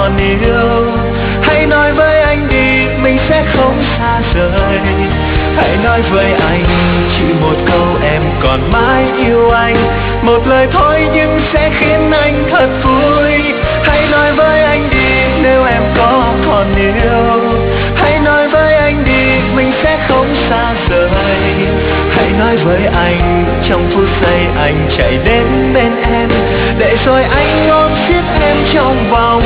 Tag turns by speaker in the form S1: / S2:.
S1: còn yêu. Hãy nói với anh đi, mình sẽ không xa rời. Hãy nói với anh chỉ một câu em còn mãi yêu anh. Một lời thôi nhưng sẽ khiến anh thật vui. Hãy nói với anh đi nếu em có còn yêu. Hãy nói với anh đi, mình sẽ không xa rời. Hãy nói với anh trong phút giây anh chạy đến bên em, để rồi anh ôm siết em trong vòng